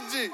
जी।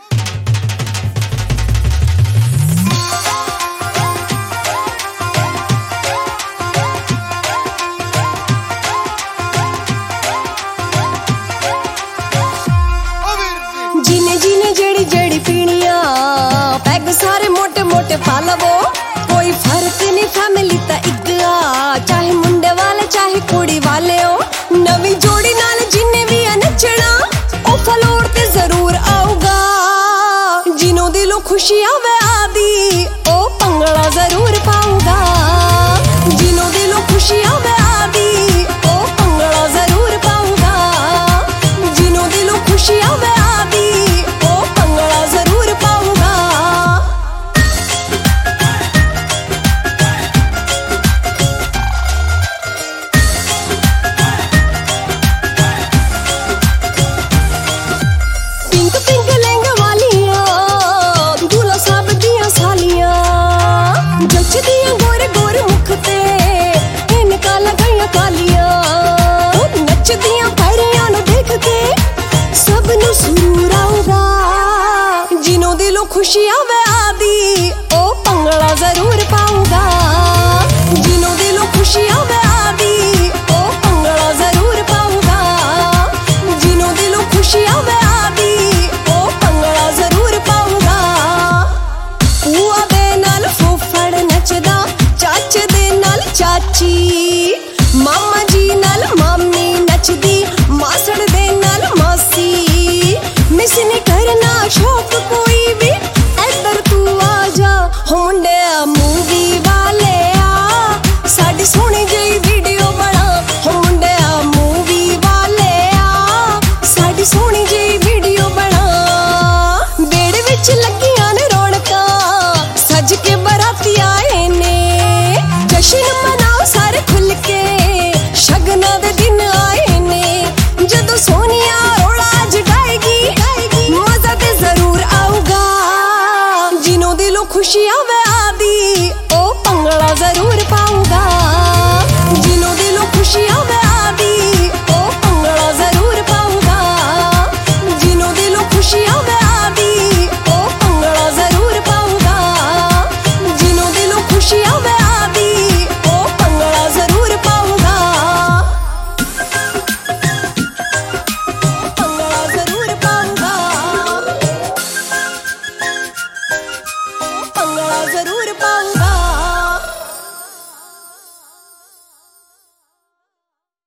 जीने जीने जेड़ी जेड़ी पीनिया पैग सारे मोटे मोटे पा लवो, कोई फर्क नहीं फैमिली ता इक आ, चाहे मुंडे वाले चाहे कुड़ी वाले हो। नवी जोड़ी नाल जिन्ने भी नचना ओ फलोर ते जरूर आऊगा, जिनो दिलों खुशी आवे आदि ओ पंगड़ा जरूर पाऊंगा, जिनो दिलों खुशी आवे आदि ओ पंगड़ा जरूर पाऊंगा, जिनो दिलों खुशी आवे खुशी आवे आदि ओ पंगड़ा जरूर पाऊंगा, जिनो दिलों खुशी आवे आदि ओ पंगड़ा जरूर पाऊंगा, जिनो दिलों खुशी आवे आदि ओ पंगड़ा जरूर पाऊंगा। बुआ दे नाल फुफड़ नचदा, चाचे दे नाल चाची, मामा जी नाल मामी नचदी, मासड़ दे नाल मासी, मिस नहीं करना शौक कोई भी होंडे मूवी वाले आ, साड़ी सोहनी जेही वीडियो बना, होंडे मूवी वाले आ, साड़ी सोहनी जेही वीडियो बना। बेड़े विच लगियां ने रौनकां, सज के बराती आए ने, जश्न मनाओ सारे खुल के, शगना दे दिन आए ने, जदों सोनिया रोला जगाएगी, मजा ते जरूर आऊगा, जिनो दिलों खुशी आवे